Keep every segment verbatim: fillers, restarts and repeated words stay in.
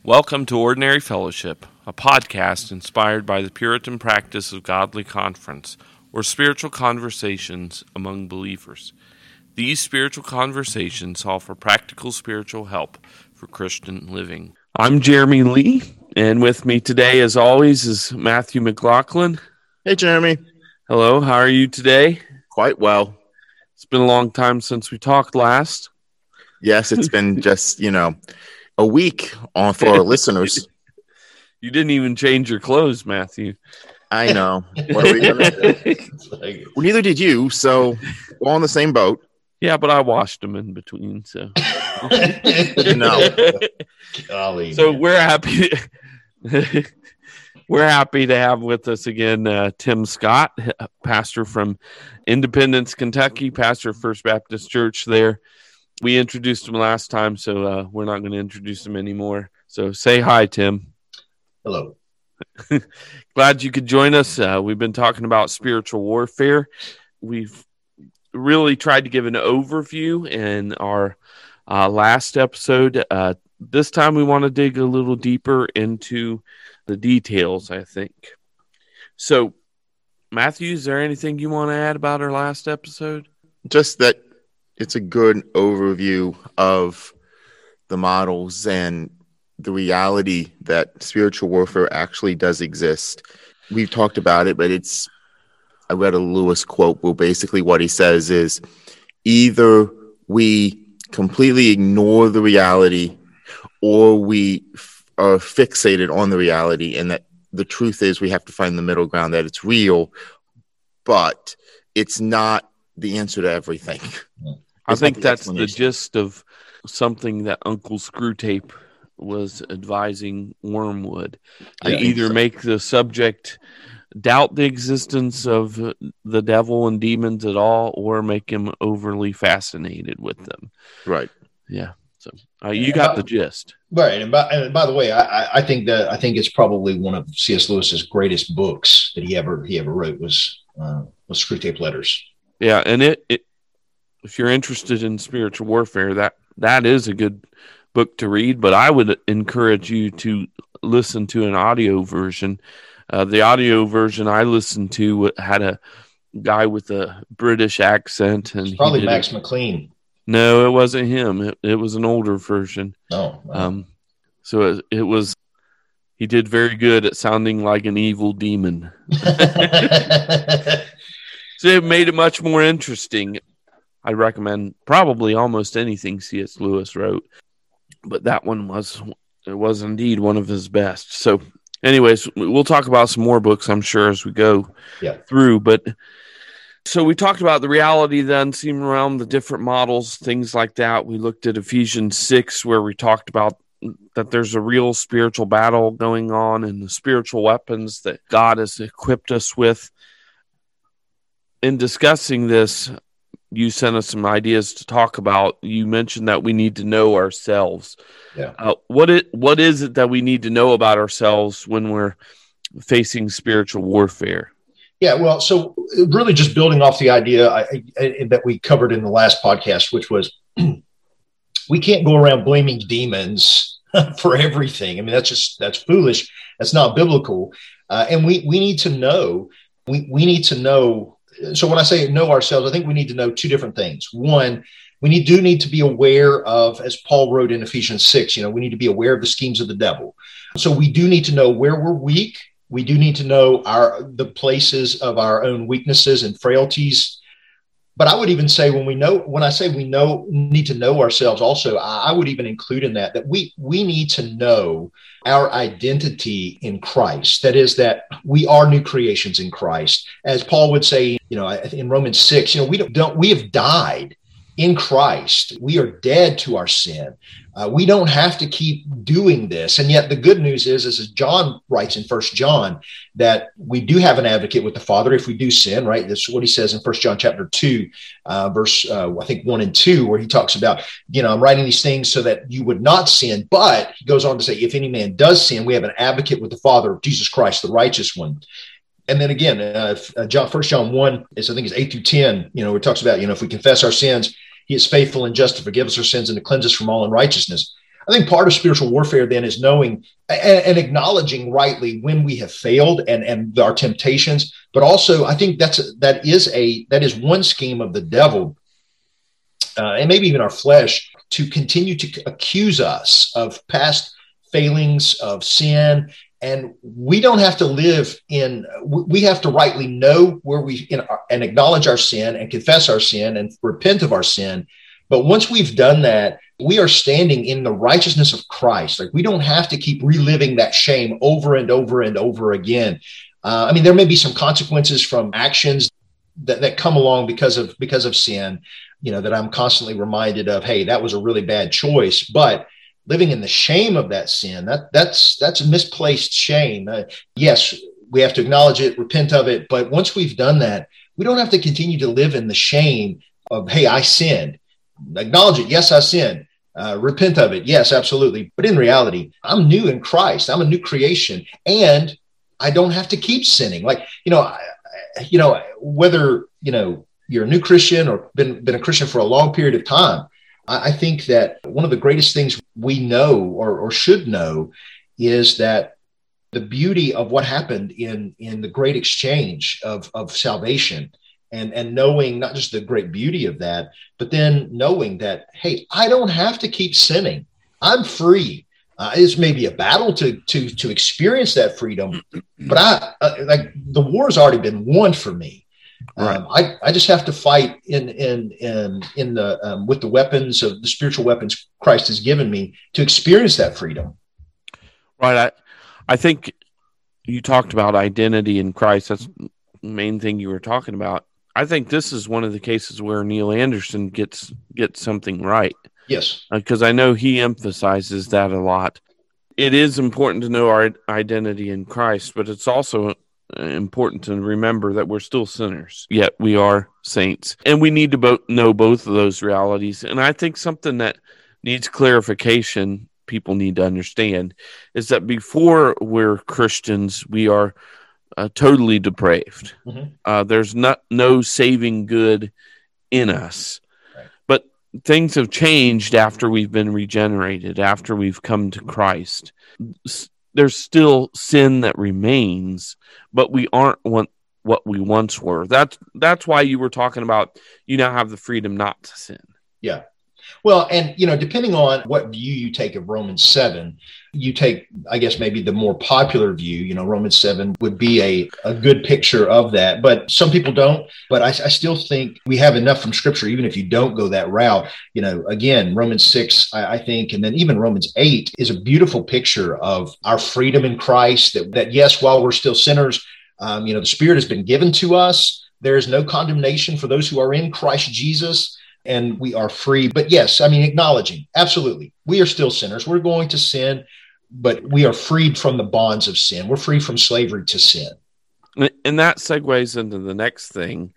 Welcome to Ordinary Fellowship, a podcast inspired by the Puritan practice of godly conference, or spiritual conversations among believers. These spiritual conversations offer practical spiritual help for Christian living. I'm Jeremy Lee, and with me today, as always, is Matthew McLaughlin. Hey, Jeremy. Hello, how are you today? Quite well. It's been a long time since we talked last. Yes, it's been just, you know, a week on for our listeners. You didn't even change your clothes, Matthew. I know. What are we gonna do? Well, neither did you, so we're all in the same boat. Yeah, but I washed them in between, so. No. Golly, so man. we're happy. We're happy to have with us again uh, Tim Scott, pastor from Independence, Kentucky, pastor of First Baptist Church there. We introduced him last time, so uh, we're not going to introduce him anymore. So say hi, Tim. Hello. Glad you could join us. Uh, we've been talking about spiritual warfare. We've really tried to give an overview in our uh, last episode. Uh, this time we want to dig a little deeper into the details, I think. So, Matthew, is there anything you want to add about our last episode? Just that it's a good overview of the models and the reality that spiritual warfare actually does exist. We've talked about it, but it's, I read a Lewis quote where basically what he says is either we completely ignore the reality or we f- are fixated on the reality, and that the truth is we have to find the middle ground, that it's real, but it's not the answer to everything. I think that's the gist of something that Uncle Screwtape was advising Wormwood. Yeah, to either so. make the subject doubt the existence of the devil and demons at all, or make him overly fascinated with them. Right. Yeah. So uh, you got the gist. Right. And by, and by the way, I, I think that I think it's probably one of C S. Lewis's greatest books that he ever he ever wrote was uh, was Screwtape Letters. Yeah, and it, it if you're interested in spiritual warfare, that that is a good book to read. But I would encourage you to listen to an audio version. Uh, the audio version I listened to had a guy with a British accent, and It's probably he did Max it. McLean. No, it wasn't him. It, it was an older version. No. no. Um, so it, it was. He did very good at sounding like an evil demon. So it made it much more interesting. I recommend probably almost anything C S. Lewis wrote, but that one was it was indeed one of his best. So, anyways, we'll talk about some more books, I'm sure, as we go Yeah. through. But so we talked about the reality then, seeing around the different models, things like that. We looked at Ephesians six, where we talked about that there's a real spiritual battle going on and the spiritual weapons that God has equipped us with. In discussing this, you sent us some ideas to talk about. You mentioned that we need to know ourselves. Yeah. Uh, what it what is it that we need to know about ourselves when we're facing spiritual warfare? Yeah, well, so really just building off the idea I, I, that we covered in the last podcast, which was we can't go around blaming demons for everything. I mean, that's just, that's foolish. That's not biblical. Uh, and we, we need to know, we, we need to know. So when I say know ourselves, I think we need to know two different things. One, we need, do need to be aware of, as Paul wrote in Ephesians six, you know, we need to be aware of the schemes of the devil. So we do need to know where we're weak. We do need to know our the places of our own weaknesses and frailties. But I would even say when we know, when I say we know, need to know ourselves also, I, I would even include in that, that we, we need to know our identity in Christ. That is, that we are new creations in Christ. As Paul would say, you know, in Romans six, you know, we don't, don't we have died in Christ. We are dead to our sin. Uh, we don't have to keep doing this. And yet the good news is, is as John writes in First John, that we do have an advocate with the Father if we do sin, right? That's what he says in First John chapter two, uh, verse, uh, I think one and two, where he talks about, you know, I'm writing these things so that you would not sin. But he goes on to say, if any man does sin, we have an advocate with the Father, Jesus Christ, the righteous one. And then again, uh, John, First John one is, I think it's eight through ten, you know, it talks about, you know, if we confess our sins, he is faithful and just to forgive us our sins and to cleanse us from all unrighteousness. I think part of spiritual warfare then is knowing and, and acknowledging rightly when we have failed and, and our temptations. But also, I think that's that is a that is one scheme of the devil, uh, and maybe even our flesh, to continue to accuse us of past failings, of sin. And we don't have to live in, we have to rightly know where we, in our, and acknowledge our sin and confess our sin and repent of our sin. But once we've done that, we are standing in the righteousness of Christ. Like, we don't have to keep reliving that shame over and over and over again. Uh, I mean, there may be some consequences from actions that, that come along because of, because of sin, you know, that I'm constantly reminded of, hey, that was a really bad choice. But living in the shame of that sin, that that's that's misplaced shame. Uh, yes, we have to acknowledge it, repent of it. But once we've done that, we don't have to continue to live in the shame of, hey, I sinned. Acknowledge it. Yes, I sinned. Uh, repent of it. Yes, absolutely. But in reality, I'm new in Christ. I'm a new creation, and I don't have to keep sinning. Like, you know, I, you know, whether, you know, you're a new Christian or been been a Christian for a long period of time, I think that one of the greatest things we know or, or should know is that the beauty of what happened in, in the great exchange of, of salvation, and, and knowing not just the great beauty of that, but then knowing that, hey, I don't have to keep sinning. I'm free. Uh, it's maybe a battle to, to, to experience that freedom, but I uh, like the war has already been won for me. Right. Um, I, I just have to fight in in in in the um, with the weapons of the spiritual weapons Christ has given me to experience that freedom. Right. I, I think you talked about identity in Christ. That's the main thing you were talking about. I think this is one of the cases where Neil Anderson gets gets something right. Yes, because uh, I know he emphasizes that a lot. It is important to know our identity in Christ, but it's also important to remember that we're still sinners, yet we are saints. And we need to bo- know both of those realities. And I think something that needs clarification, people need to understand, is that before we're Christians, we are uh, totally depraved. Mm-hmm. Uh, there's not no saving good in us. Right. But things have changed after we've been regenerated, after we've come to Christ. There's still sin that remains, but we aren't what, what we once were. That's that's why you were talking about you now have the freedom not to sin. Yeah. Well, and, you know, depending on what view you take of Romans seven, you take, I guess, maybe the more popular view, you know, Romans seven would be a, a good picture of that. But some people don't. But I, I still think we have enough from Scripture, even if you don't go that route. You know, again, Romans six, I, I think, and then even Romans eight is a beautiful picture of our freedom in Christ, that, that yes, while we're still sinners, um, you know, the Spirit has been given to us. There is no condemnation for those who are in Christ Jesus. And we are free. But yes, I mean, acknowledging, absolutely, we are still sinners. We're going to sin, but we are freed from the bonds of sin. We're free from slavery to sin. And that segues into the next thing,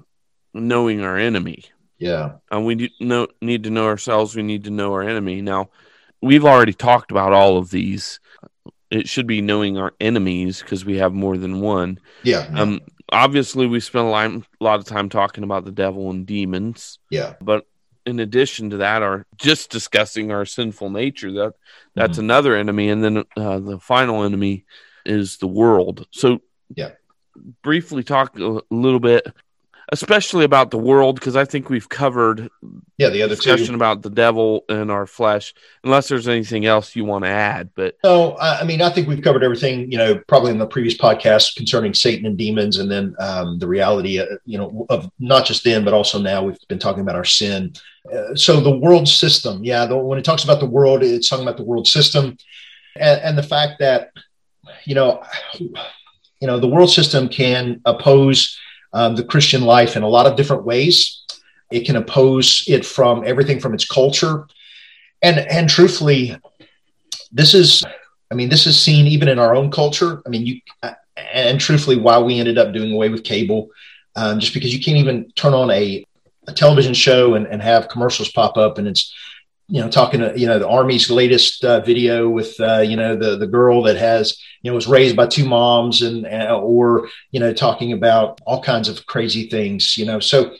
knowing our enemy. Yeah. And we know, need to know ourselves. We need to know our enemy. Now, we've already talked about all of these. It should be knowing our enemies because we have more than one. Yeah. yeah. Um, Obviously, we spent a lot, a lot of time talking about the devil and demons. Yeah. But in addition to that, our just discussing our sinful nature, that that's mm-hmm. another enemy. And then uh, the final enemy is the world. So yeah, briefly talk a little bit, especially about the world, because I think we've covered yeah the other discussion two. about the devil and our flesh, unless there's anything else you want to add. But no, I mean, I think we've covered everything, you know, probably in the previous podcast concerning Satan and demons, and then um, the reality, uh, you know, of not just then, but also now we've been talking about our sin. Uh, so the world system, yeah, the, when it talks about the world, it's talking about the world system, and, and the fact that, you know, you know, the world system can oppose Um, the Christian life in a lot of different ways. It can oppose it from everything from its culture. And, and truthfully, this is, I mean, this is seen even in our own culture. I mean, you, and truthfully, why we ended up doing away with cable, um, just because you can't even turn on a, a television show and, and have commercials pop up. And it's, you know, talking to, you know, the Army's latest uh, video with, uh, you know, the, the girl that has, you know, was raised by two moms and, uh, or, you know, talking about all kinds of crazy things, you know, so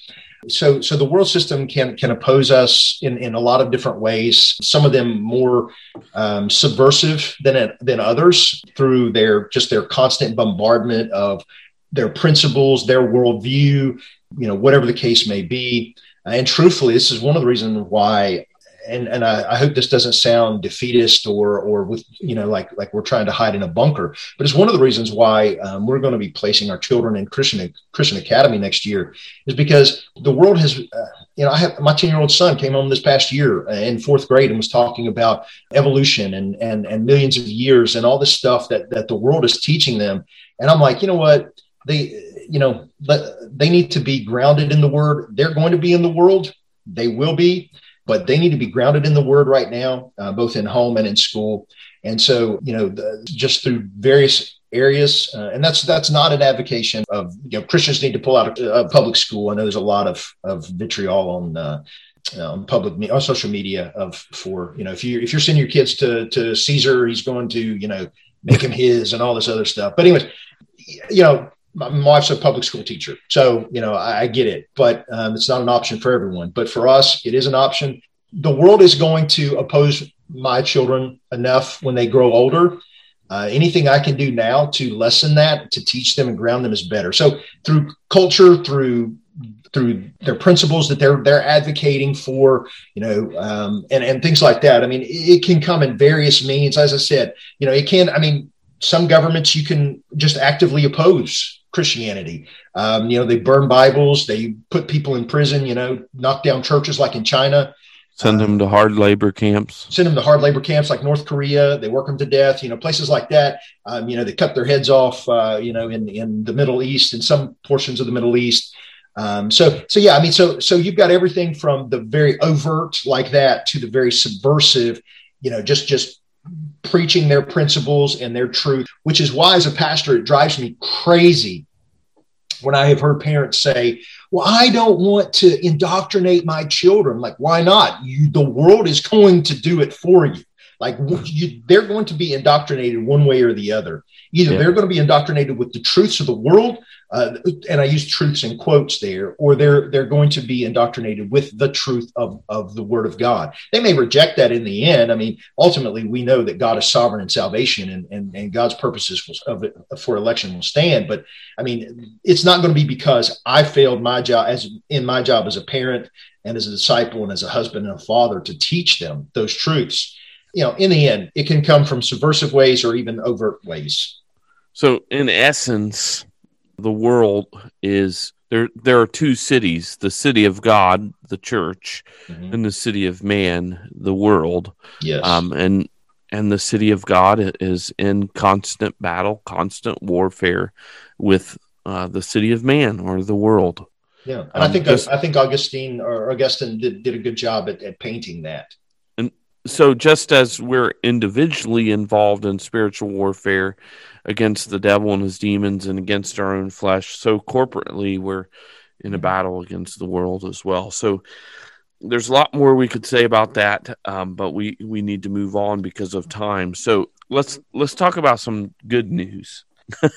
So, so the world system can can oppose us in, in a lot of different ways. Some of them more um, subversive than than others through their just their constant bombardment of their principles, their worldview, you know, whatever the case may be. And truthfully, this is one of the reasons why. And and I, I hope this doesn't sound defeatist or or with you know like like we're trying to hide in a bunker, but it's one of the reasons why um, we're going to be placing our children in Christian Christian Academy next year, is because the world has uh, you know I have my ten year old son came home this past year in fourth grade and was talking about evolution and and and millions of years and all this stuff that that the world is teaching them, and I'm like, you know what, they you know they need to be grounded in the Word. They're going to be in the world, they will be. But they need to be grounded in the Word right now, uh, both in home and in school. And so, you know, the, just through various areas, uh, and that's that's not an advocation of, you know, Christians need to pull out a, a public school. I know there's a lot of of vitriol on uh, on public on social media of for you know if you if you're sending your kids to to Caesar, he's going to you know make him his and all this other stuff. But anyways, you know. My wife's a public school teacher, so, you know, I, I get it, but um, it's not an option for everyone. But for us, it is an option. The world is going to oppose my children enough when they grow older. Uh, anything I can do now to lessen that, to teach them and ground them is better. So through culture, through through their principles that they're they're advocating for, you know, um, and, and things like that. I mean, it, it can come in various means. As I said, you know, it can, I mean, some governments you can just actively oppose Christianity. Um, you know, they burn Bibles, they put people in prison, you know, knock down churches like in China. Send them to hard labor camps. Send them to hard labor camps like North Korea. They work them to death, you know, places like that. Um, you know, they cut their heads off, uh, you know, in, in the Middle East, in some portions of the Middle East. Um, so, so yeah, I mean, so, so you've got everything from the very overt like that to the very subversive, you know, just, just preaching their principles and their truth, which is why as a pastor, it drives me crazy when I have heard parents say, well, I don't want to indoctrinate my children. Like, why not? You, the world is going to do it for you. Like you, they're going to be indoctrinated one way or the other. Either yeah. they're going to be indoctrinated with the truths of the world, uh, and I use truths in quotes there, or they're they're going to be indoctrinated with the truth of, of the Word of God. They may reject that in the end. I mean, ultimately, we know that God is sovereign in salvation, and and, and God's purposes of it, for election will stand. But I mean, it's not going to be because I failed my job as in my job as a parent and as a disciple and as a husband and a father to teach them those truths. You know, in the end, it can come from subversive ways or even overt ways. So in essence, the world is there. There are two cities, the city of God, the church, mm-hmm. and the city of man, the world. Yes. Um, and, and the city of God is in constant battle, constant warfare with uh, the city of man or the world. Yeah. And um, I think, just, I think Augustine or Augustine did, did a good job at, at painting that. So just as we're individually involved in spiritual warfare against the devil and his demons and against our own flesh, so corporately we're in a battle against the world as well. So there's a lot more we could say about that, um, but we, we need to move on because of time. So let's let's talk about some good news. uh,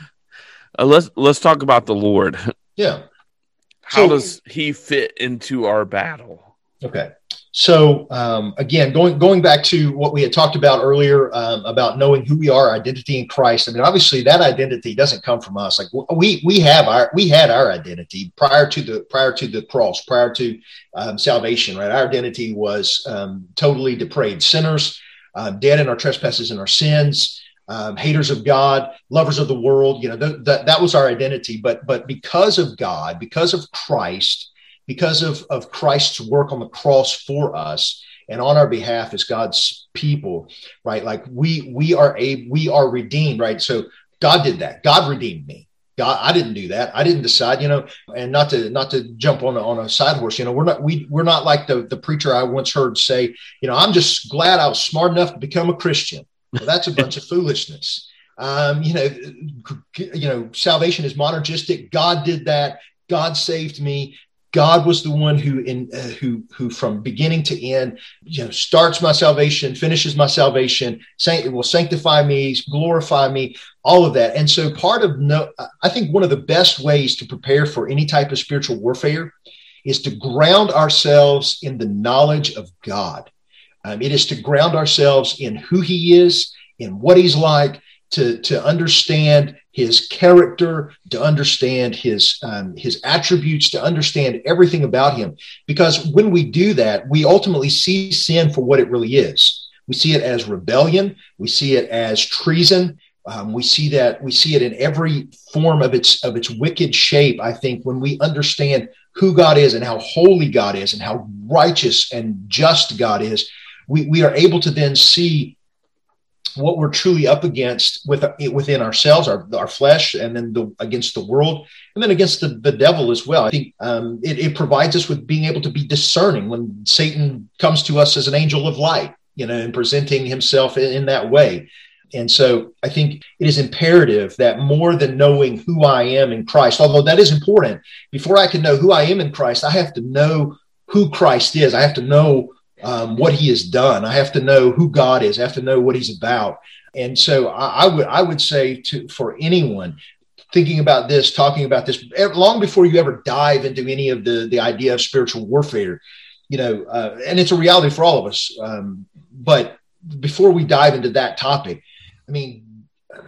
let's let's talk about the Lord. Yeah. How so, does he fit into our battle? Okay. So um, again, going going back to what we had talked about earlier um, about knowing who we are, identity in Christ. I mean, obviously, that identity doesn't come from us. Like we we have our we had our identity prior to the prior to the cross, prior to um, salvation. Right, our identity was um, totally depraved sinners, uh, dead in our trespasses and our sins, um, haters of God, lovers of the world. You know, th- th- that was our identity. But but because of God, because of Christ. Because of, of Christ's work on the cross for us and on our behalf as God's people, right? Like we we are a we are redeemed, right? So God did that. God redeemed me. God, I didn't do that. I didn't decide, you know, and not to not to jump on a, on a side horse. You know, we're not we we're not like the the preacher I once heard say, you know, I'm just glad I was smart enough to become a Christian. Well, that's a bunch of foolishness. Um, you know, you know, salvation is monergistic. God did that. God saved me. God was the one who, in uh, who, who, from beginning to end, you know, starts my salvation, finishes my salvation. Sanct- it will sanctify me, glorify me, all of that. And so, part of no, I think one of the best ways to prepare for any type of spiritual warfare is to ground ourselves in the knowledge of God. Um, it is to ground ourselves in who he is, in what he's like, to, to understand his character, to understand his, um, his attributes, to understand everything about him. Because when we do that, we ultimately see sin for what it really is. We see it as rebellion. We see it as treason. Um, we see that we see it in every form of its of its wicked shape. I think when we understand who God is and how holy God is and how righteous and just God is, we, we are able to then see what we're truly up against with, within ourselves, our, our flesh, and then the, against the world, and then against the, the devil as well. I think um, it, it provides us with being able to be discerning when Satan comes to us as an angel of light, you know, and presenting himself in, in that way. And so I think it is imperative that more than knowing who I am in Christ, although that is important, before I can know who I am in Christ, I have to know who Christ is. I have to know Um, what he has done. I have to know who God is. I have to know what he's about. And so I, I would I would say to for anyone thinking about this, talking about this, long before you ever dive into any of the, the idea of spiritual warfare, you know, uh, and it's a reality for all of us. Um, but before we dive into that topic, I mean,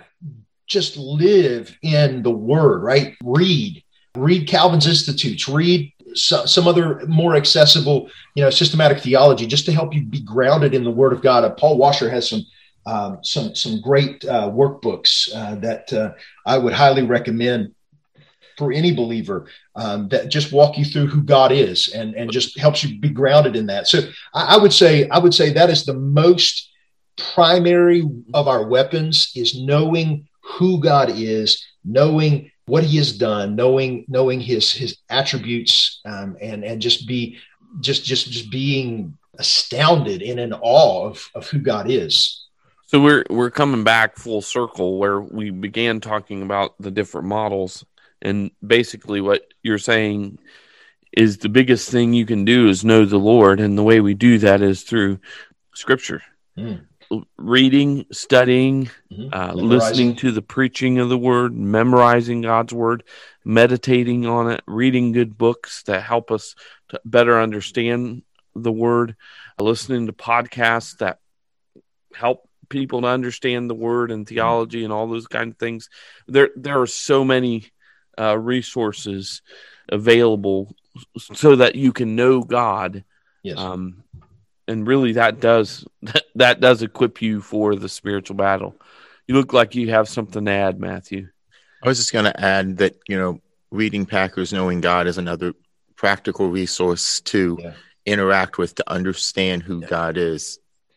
just live in the word, right? Read, read Calvin's Institutes, read So, some other more accessible, you know, systematic theology, just to help you be grounded in the Word of God. Uh, Paul Washer has some um, some some great uh, workbooks uh, that uh, I would highly recommend for any believer um, that just walk you through who God is and and just helps you be grounded in that. So I, I would say I would say that is the most primary of our weapons, is knowing who God is, knowing what he has done, knowing knowing his his attributes, um, and and just be just just just being astounded and in awe of, of who God is. So we're we're coming back full circle where we began talking about the different models, and basically what you're saying is the biggest thing you can do is know the Lord, and the way we do that is through Scripture. Mm. Reading, studying, mm-hmm. uh, listening to the preaching of the word, memorizing God's word, meditating on it, reading good books that help us to better understand the word, uh, listening to podcasts that help people to understand the word and theology mm-hmm. and all those kind of things. There, there are so many uh, resources available so that you can know God. Yes. Um, And really, that does that does equip you for the spiritual battle. You look like you have something to add, Matthew. I was just going to add that, you know, reading Packers, Knowing God is another practical resource to yeah. interact with, to understand who yeah. God is.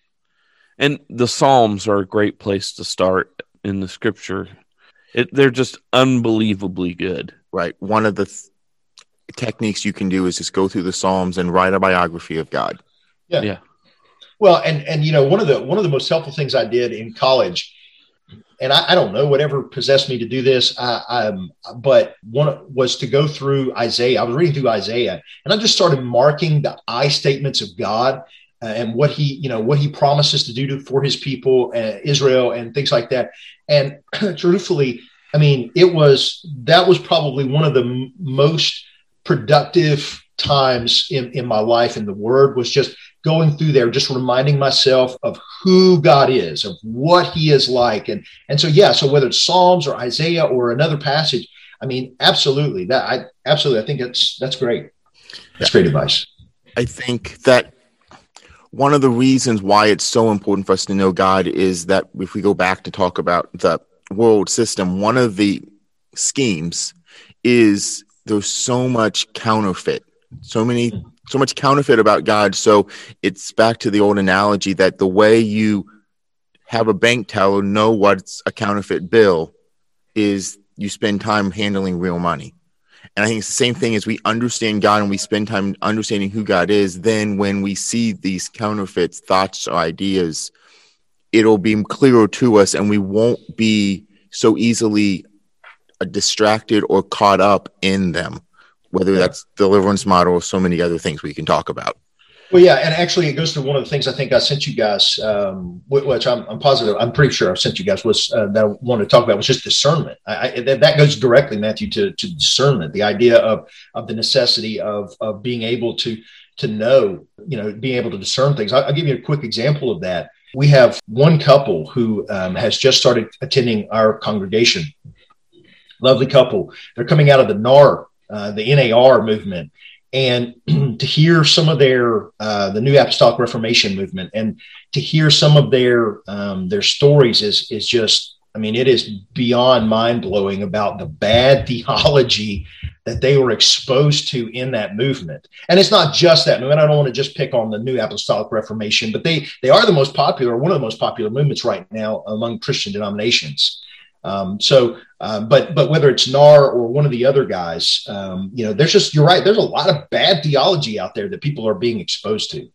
And the Psalms are a great place to start in the Scripture. It, they're just unbelievably good. Right. One of the th- techniques you can do is just go through the Psalms and write a biography of God. Yeah. yeah. Well, and, and, you know, one of the, one of the most helpful things I did in college, and I, I don't know, whatever possessed me to do this, I, um, but one was to go through Isaiah. I was reading through Isaiah, and I just started marking the I statements of God uh, and what he, you know, what he promises to do to, for his people, uh, Israel, and things like that. And truthfully, I mean, it was, that was probably one of the m- most productive times in, in my life in the Word, was just going through there, just reminding myself of who God is, of what he is like. And, and so, yeah, so whether it's Psalms or Isaiah or another passage, I mean, absolutely that I absolutely, I think that's, that's great. That's great advice. I think that one of the reasons why it's so important for us to know God is that if we go back to talk about the world system, one of the schemes is there's so much counterfeit, so many So much counterfeit about God. So it's back to the old analogy that the way you have a bank teller know what's a counterfeit bill is you spend time handling real money. And I think it's the same thing as we understand God and we spend time understanding who God is. Then when we see these counterfeits, thoughts or ideas, it'll be clearer to us and we won't be so easily distracted or caught up in them. Whether that's deliverance model or so many other things we can talk about. Well, yeah, and actually, it goes to one of the things I think I sent you guys, um, which I'm, I'm positive, I'm pretty sure I sent you guys was uh, that I wanted to talk about was just discernment. I, I, that goes directly, Matthew, to, to discernment, the idea of of the necessity of of being able to to know, you know, being able to discern things. I'll, I'll give you a quick example of that. We have one couple who um, has just started attending our congregation. Lovely couple. They're coming out of the N A R, uh, the N A R movement. And to hear some of their, uh, the New Apostolic Reformation movement, and to hear some of their, um, their stories is, is just, I mean, it is beyond mind blowing about the bad theology that they were exposed to in that movement. And it's not just that movement. I don't want to just pick on the New Apostolic Reformation, but they, they are the most popular, one of the most popular movements right now among Christian denominations. Um, so, um, but but whether it's N A R or one of the other guys, um, you know, there's just, you're right, there's a lot of bad theology out there that people are being exposed to.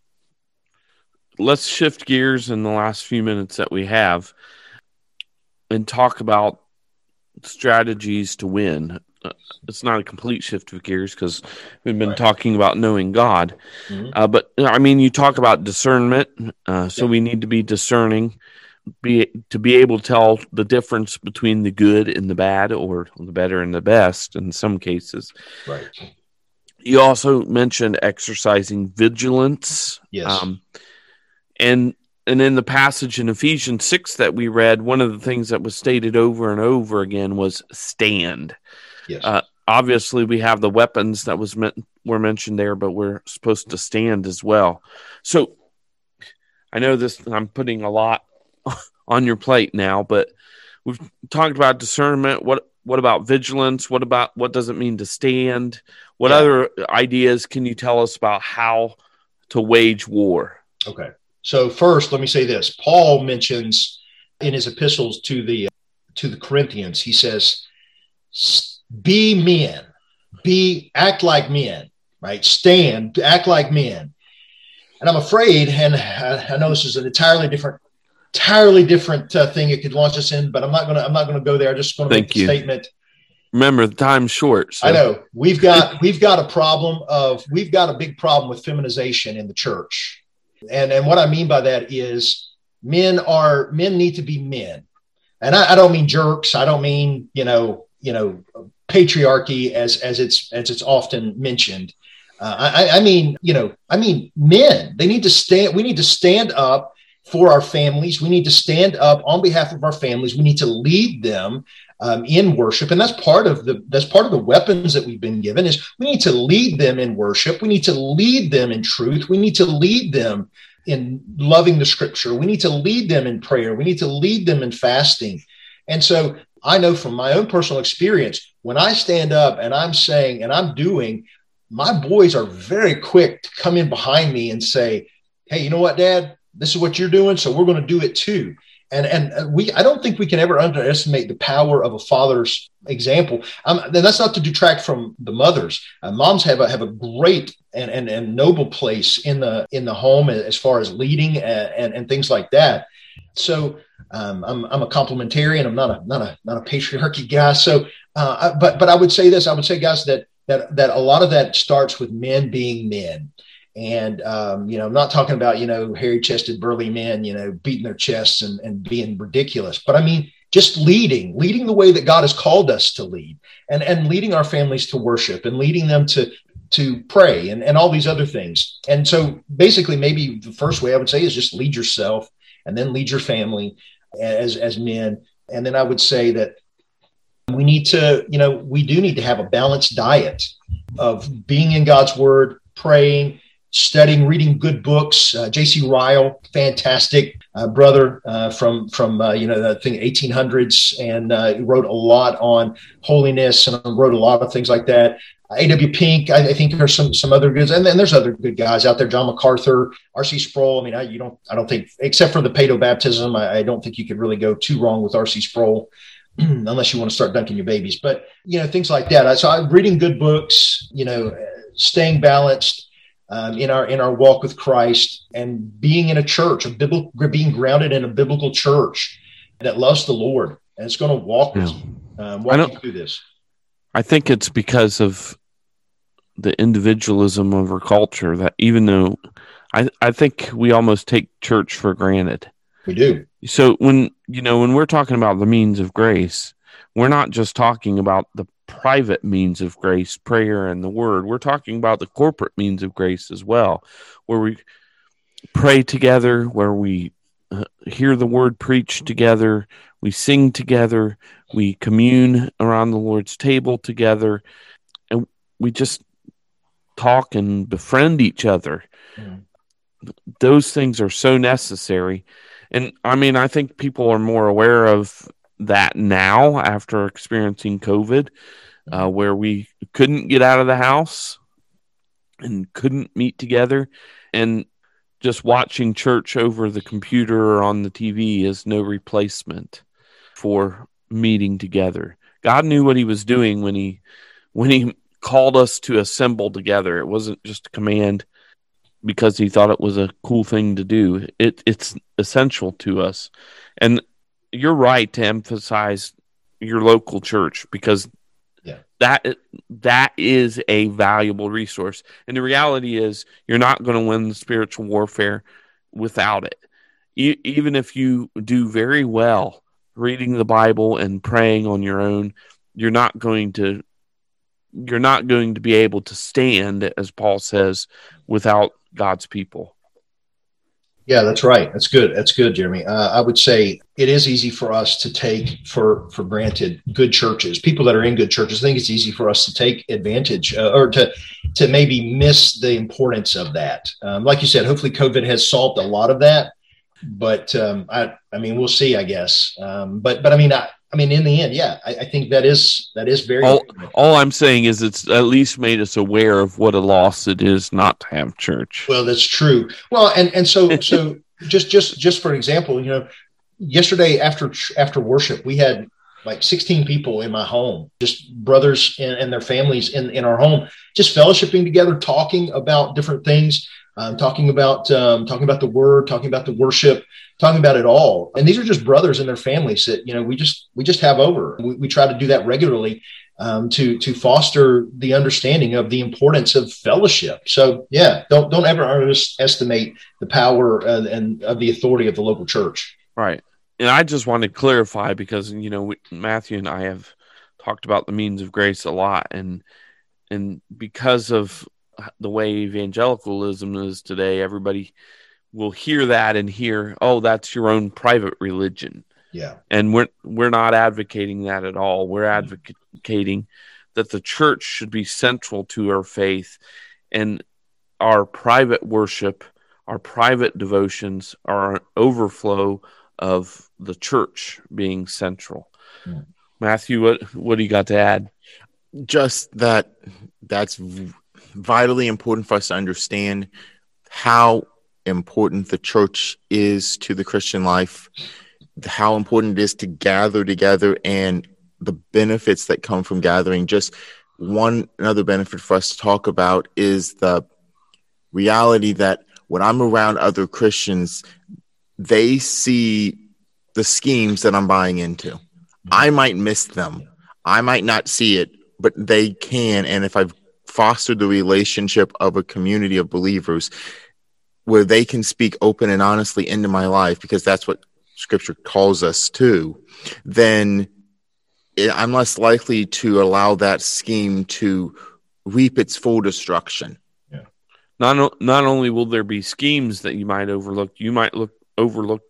Let's shift gears in the last few minutes that we have and talk about strategies to win. Uh, it's not a complete shift of gears because we've been right. talking about knowing God. Mm-hmm. Uh, but, I mean, you talk about discernment, uh, so yeah. we need to be discerning. Be to be able to tell the difference between the good and the bad, or the better and the best in some cases. Right. You also mentioned exercising vigilance. Yes. Um, and and in the passage in Ephesians six that we read, one of the things that was stated over and over again was stand. Yes. Uh, obviously, we have the weapons that was meant were mentioned there, but we're supposed to stand as well. So I know this. I'm putting a lot on your plate now, but we've talked about discernment. What what about vigilance? What about what does it mean to stand? What yeah. other ideas can you tell us about how to wage war? Okay. So first, let me say this. Paul mentions in his epistles to the to the Corinthians, he says, be men, be act like men, right? Stand, act like men. And I'm afraid, and I know this is an entirely different entirely different uh, thing it could launch us in, but I'm not going to, I'm not going to go there. I'm just going to make the statement. Remember, the time's short. So. I know we've got, we've got a problem of, we've got a big problem with feminization in the church. And, and what I mean by that is men are, men need to be men. And I, I don't mean jerks. I don't mean, you know, you know, patriarchy as, as it's, as it's often mentioned. Uh, I, I mean, you know, I mean, men, they need to stand, we need to stand up for our families. We need to stand up on behalf of our families. We need to lead them um, in worship. And that's part of the, that's part of the weapons that we've been given is we need to lead them in worship. We need to lead them in truth. We need to lead them in loving the scripture. We need to lead them in prayer. We need to lead them in fasting. And so I know from my own personal experience, when I stand up and I'm saying, and I'm doing, my boys are very quick to come in behind me and say, hey, you know what, Dad? This is what you're doing, so we're going to do it too. And and we, I don't think we can ever underestimate the power of a father's example. Um, and that's not to detract from the mothers. Uh, moms have a have a great and, and and noble place in the in the home as far as leading and and, and things like that. So um, I'm I'm a complementarian. I'm not a not a not a patriarchy guy. So, uh, but but I would say this. I would say, guys, that that that a lot of that starts with men being men. And, um, you know, I'm not talking about, you know, hairy chested, burly men, you know, beating their chests and, and being ridiculous. But I mean, just leading, leading the way that God has called us to lead and, and leading our families to worship and leading them to to pray and, and all these other things. And so basically, maybe the first way I would say is just lead yourself and then lead your family as, as men. And then I would say that we need to, you know, we do need to have a balanced diet of being in God's word, praying, studying, reading good books. Uh, J C Ryle, fantastic uh, brother uh, from from uh, you know the thing eighteen hundreds, and uh, he wrote a lot on holiness and wrote a lot of things like that. A W Pink, I, I think there's some some other good, and then there's other good guys out there. John MacArthur, R C Sproul. I mean, I, you don't, I don't think, except for the pedo baptism, I, I don't think you could really go too wrong with R C Sproul. Unless you want to start dunking your babies, but you know, things like that. So I'm reading good books, you know, staying balanced. Um, in our in our walk with Christ, and being in a church, a biblical, being grounded in a biblical church that loves the Lord, and it's going to walk with you, um, walk you through this. I think it's because of the individualism of our culture that even though I, I think we almost take church for granted. We do. So when, you know, when we're talking about the means of grace, we're not just talking about the private means of grace, prayer and the word. We're talking about the corporate means of grace as well, where we pray together, where we uh, hear the word preached together, we sing together, we commune around the Lord's table together, and we just talk and befriend each other. Mm. Those things are so necessary. And I mean, I think people are more aware of that now after experiencing COVID, uh, where we couldn't get out of the house and couldn't meet together. And just watching church over the computer or on the T V is no replacement for meeting together. God knew what he was doing when he when he called us to assemble together. It wasn't just a command because he thought it was a cool thing to do. It it's essential to us. And you're right to emphasize your local church, because yeah. that that is a valuable resource. And the reality is you're not going to win the spiritual warfare without it. E- even if you do very well reading the Bible and praying on your own, you're not going to you're not going to be able to stand, as Paul says, without God's people. Yeah, that's right. That's good. That's good, Jeremy. Uh, I would say it is easy for us to take for, for granted good churches, people that are in good churches. I think it's easy for us to take advantage uh, or to to maybe miss the importance of that. Um, like you said, hopefully COVID has solved a lot of that. But um, I, I mean, we'll see, I guess. Um, but but I mean, I, I mean, in the end, yeah, I, I think that is that is very. All, all I'm saying is it's at least made us aware of what a loss it is not to have church. Well, that's true. Well, and and so so just just just for example, you know, yesterday after after worship, we had like sixteen people in my home, just brothers and, and their families in in our home, just fellowshipping together, talking about different things. Um, talking about um, talking about the word, talking about the worship, talking about it all. And these are just brothers and their families that, you know, we just we just have over. We, we try to do that regularly um, to to foster the understanding of the importance of fellowship. So yeah, don't don't ever underestimate the power uh, and of the authority of the local church. Right. And I just want to clarify, because, you know, we, Matthew and I have talked about the means of grace a lot, and and because of the way evangelicalism is today, everybody will hear that and hear, oh, that's your own private religion. Yeah. And we're we're not advocating that at all. We're advocating that the church should be central to our faith, and our private worship, our private devotions are an overflow of the church being central. Yeah. Matthew, what what do you got to add? Just that that's vitally important for us to understand how important the church is to the Christian life, how important it is to gather together, and the benefits that come from gathering. Just one another benefit for us to talk about is the reality that when I'm around other Christians, they see the schemes that I'm buying into. I might miss them. I might not see it, but they can. And if I've fostered the relationship of a community of believers where they can speak open and honestly into my life, because that's what Scripture calls us to, then I'm less likely to allow that scheme to reap its full destruction. Yeah. Not, not only will there be schemes that you might overlook, you might look overlook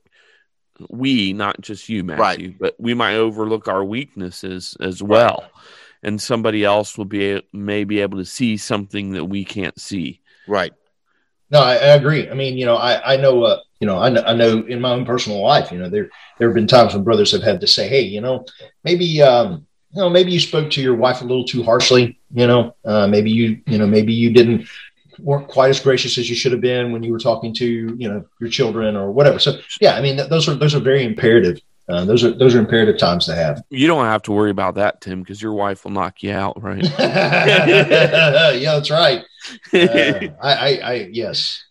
we, not just you, Matthew, right. but we might overlook our weaknesses as well. Right. And somebody else will be may be able to see something that we can't see. Right. No, I, I agree. I mean, you know, I, I know, uh, you know, I know, I know in my own personal life, you know, there there have been times when brothers have had to say, hey, you know, maybe, um, you know, maybe you spoke to your wife a little too harshly. You know, uh, maybe you, you know, maybe you didn't weren't quite as gracious as you should have been when you were talking to, you know, your children or whatever. So, yeah, I mean, th- those are those are very imperative. Uh, those are those are imperative times to have. You don't have to worry about that, Tim, because your wife will knock you out, right? Yeah, that's right. Uh, I, I, I, yes.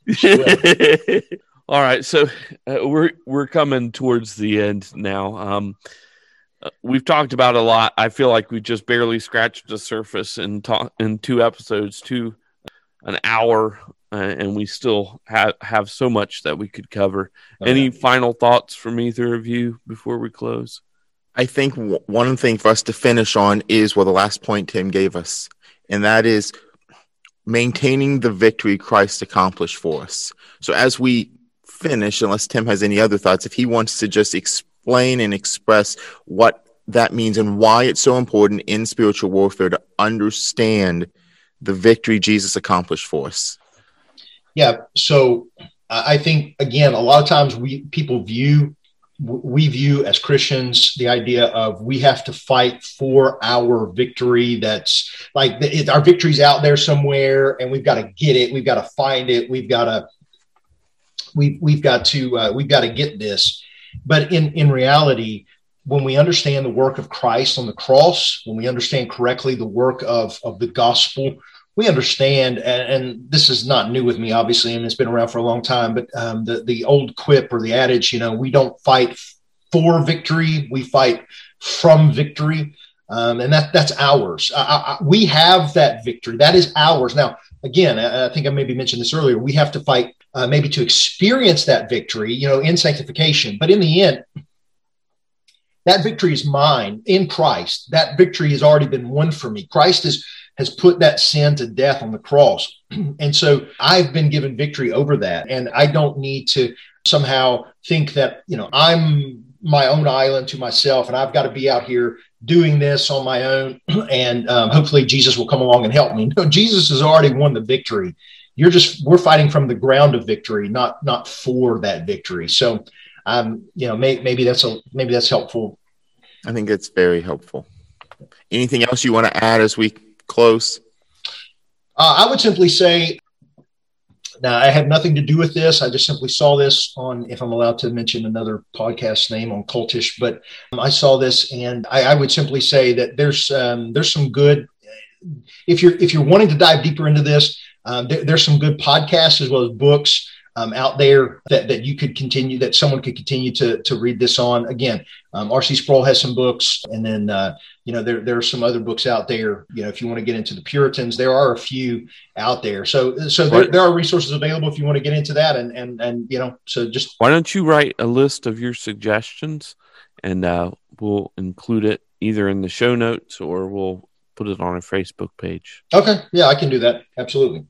All right, so uh, we're we're coming towards the end now. Um, uh, we've talked about a lot. I feel like we just barely scratched the surface in talk in two episodes, two an hour uh, and we still have have so much that we could cover. Okay. Any final thoughts from either of you before we close? I think w- one thing for us to finish on is well, the last point Tim gave us, and that is maintaining the victory Christ accomplished for us. So as we finish, unless Tim has any other thoughts, if he wants to just explain and express what that means and why it's so important in spiritual warfare to understand the victory Jesus accomplished for us. Yeah. So I think, again, a lot of times we people view, we view as Christians, the idea of we have to fight for our victory. That's like it, our victory's out there somewhere and we've got to get it. We've got to find it. We've got to, we've, we've got to, uh, we've got to get this. But in, in reality, when we understand the work of Christ on the cross, when we understand correctly the work of, of the gospel, we understand, and, and this is not new with me, obviously, and it's been around for a long time, but um, the, the old quip or the adage, you know, we don't fight for victory, we fight from victory. Um, and that that's ours. I, I, we have that victory. That is ours. Now, again, I, I think I maybe mentioned this earlier. We have to fight uh, maybe to experience that victory, you know, in sanctification. But in the end, that victory is mine in Christ. That victory has already been won for me. Christ is, has put that sin to death on the cross. And so I've been given victory over that. And I don't need to somehow think that, you know, I'm my own island to myself and I've got to be out here doing this on my own. And um, hopefully Jesus will come along and help me. No, Jesus has already won the victory. You're just, we're fighting from the ground of victory, not, not for that victory. So Um, you know, may, maybe that's a maybe that's helpful. I think it's very helpful. Anything else you want to add as we close? Uh, I would simply say, now I have nothing to do with this. I just simply saw this on, if I'm allowed to mention another podcast name, on Cultish, but um, I saw this, and I, I would simply say that there's um, there's some good. If you're if you're wanting to dive deeper into this, um, there, there's some good podcasts as well as books Um, out there that, that you could continue, that someone could continue to to read this on. Again, um, R C Sproul has some books, and then uh, you know there there are some other books out there. You know, if you want to get into the Puritans, there are a few out there. So so there, there are resources available if you want to get into that, and and and you know, so just why don't you write a list of your suggestions, and uh, we'll include it either in the show notes or we'll put it on our Facebook page. Okay, yeah, I can do that. Absolutely.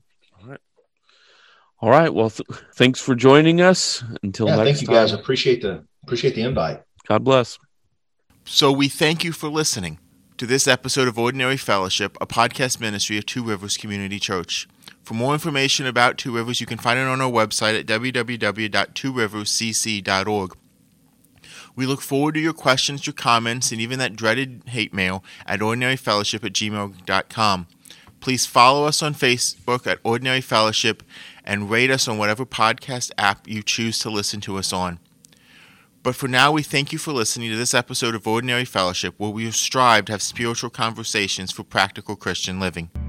All right. Well, th- thanks for joining us. Until yeah, next thank you time. guys. Appreciate the appreciate the invite. God bless. So we thank you for listening to this episode of Ordinary Fellowship, a podcast ministry of Two Rivers Community Church. For more information about Two Rivers, you can find it on our website at w w w dot two rivers c c dot org. We look forward to your questions, your comments, and even that dreaded hate mail at ordinary fellowship at gmail dot com. Please follow us on Facebook at Ordinary Fellowship and rate us on whatever podcast app you choose to listen to us on. But for now, we thank you for listening to this episode of Ordinary Fellowship, where we strive to have spiritual conversations for practical Christian living.